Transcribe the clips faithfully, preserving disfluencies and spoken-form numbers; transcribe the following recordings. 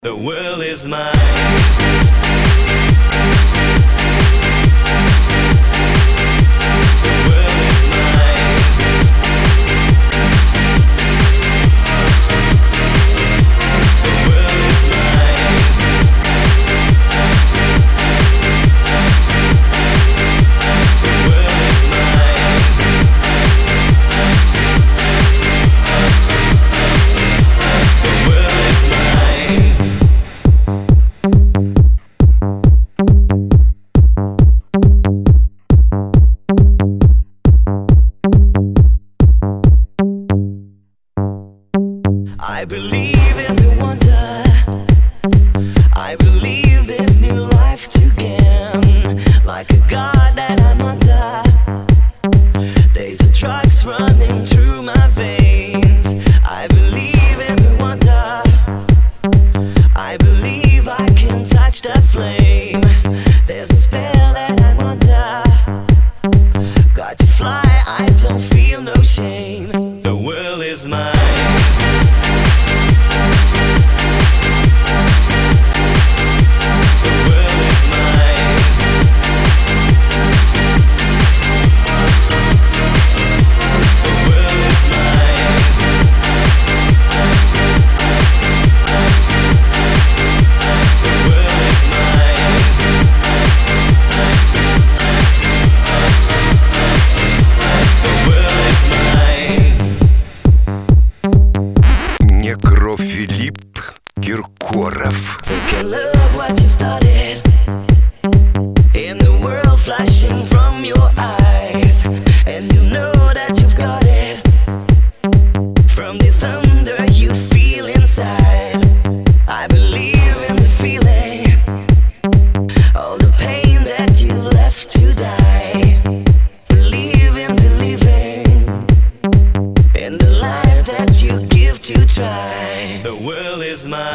The world is mine. I believe in the wonder. I believe this new life to gain. Like a god that I'm under. There's a drugs running through my veins. I believe in the wonder. I believe I can touch the flame. There's a spell that I'm under. Got to fly, I don't feel no shame. The world is mine. Филипп Киркоров. Take a look what you started in the world flashing from your eyes, and you know that you've got it from the thunder you feel inside. I believe in the feeling, all the pain that you left to die. Believe in believing in the life that you give to try. The world is mine.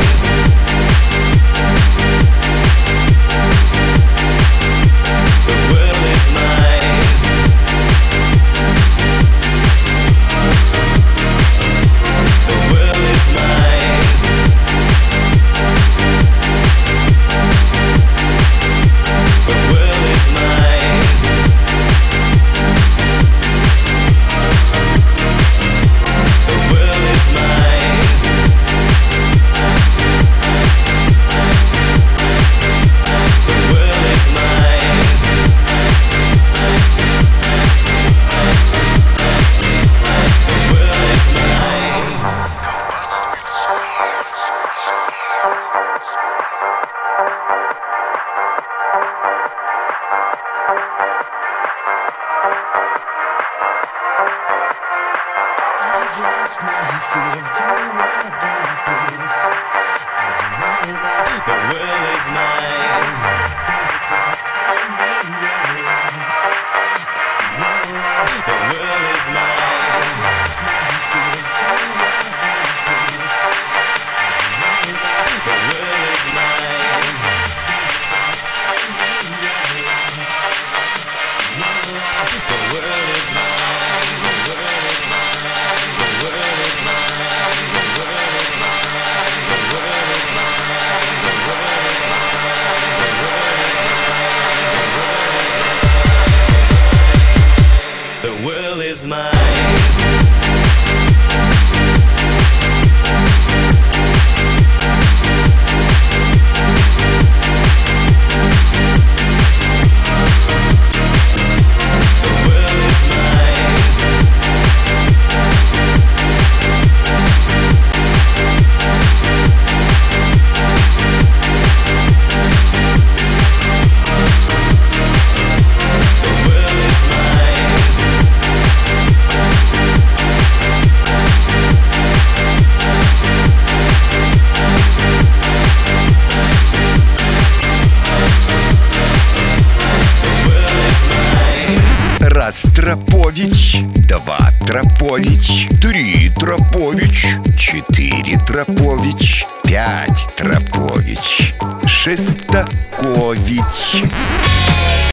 I've lost my fear to what that is. I do my best. The world is mine. Take us and realize it's your life. The world is mine. I've lost my fear to what that is. I do my best. The world is mine. Take us and realize it's your life. The world is mine. The world is mine. Раз Тропович, два Тропович, три Тропович, четыре Тропович, пять Тропович, Шестакович.